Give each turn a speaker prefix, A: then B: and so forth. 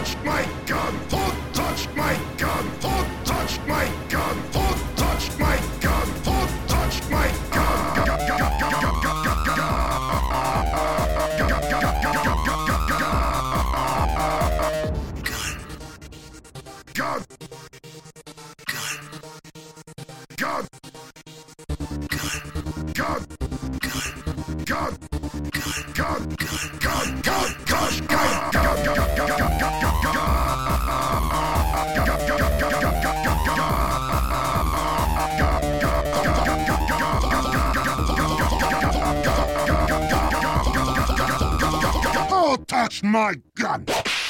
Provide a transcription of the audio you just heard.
A: touch my gun! Don't touch my gun! Don't touch my gun! Don't touch my gun! Don't touch my gun! Gun! Gun! Gun! Gun! Gun! Gun! Don't touch my gun!